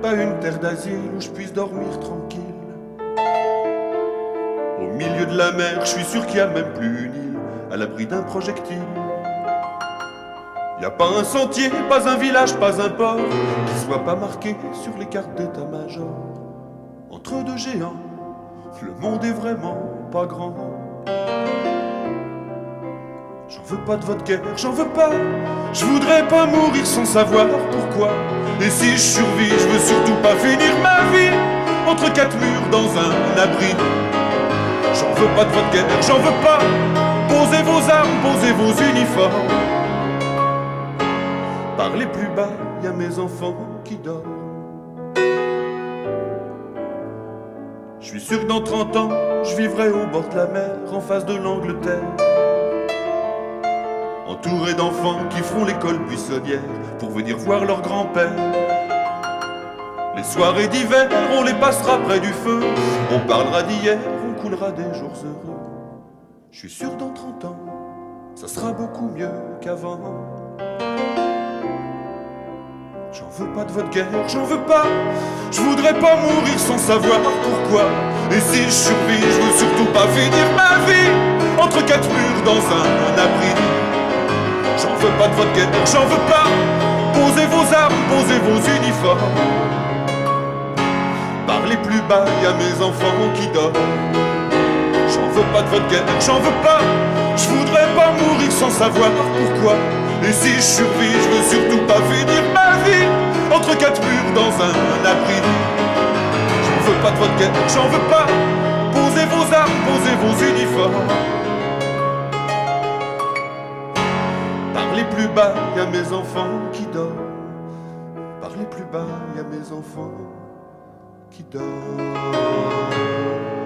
pas une terre d'asile où je puisse dormir tranquille. Au milieu de la mer, je suis sûr qu'il y a même plus une île à l'abri d'un projectile. Y a pas un sentier, pas un village, pas un port qui soit pas marqué sur les cartes d'état-major. Entre deux géants, le monde est vraiment pas grand. J'en veux pas de votre guerre, j'en veux pas. Je voudrais pas mourir sans savoir pourquoi. Et si je survis, je veux surtout pas finir ma vie entre quatre murs dans un abri. J'en veux pas de votre guerre, j'en veux pas. Posez vos armes, posez vos uniformes. Parlez plus bas, y a mes enfants qui dorment. Je suis sûr que dans 30 ans, je vivrai au bord de la mer, en face de l'Angleterre, entouré d'enfants qui feront l'école buissonnière pour venir voir leur grand-père. Les soirées d'hiver, on les passera près du feu. On parlera d'hier, on coulera des jours heureux. Je suis sûr dans 30 ans, ça sera beaucoup mieux qu'avant. J'en veux pas de votre guerre, j'en veux pas. Je voudrais pas mourir sans savoir pourquoi. Et si je survis, je veux surtout pas finir ma vie entre quatre murs dans un abri. J'en veux pas de votre guerre, j'en veux pas. Posez vos armes, posez vos uniformes. Parlez plus bas, y a mes enfants qui dorment. J'en veux pas de votre guerre, j'en veux pas. Je voudrais pas mourir sans savoir pourquoi. Et si je survis, je veux surtout pas finir ma vie entre quatre murs dans un abri. J'en veux pas de votre guerre, j'en veux pas. Posez vos armes, posez vos uniformes. Parlez plus bas, y a mes enfants qui dorment. Parlez plus bas, y a mes enfants qui dorment.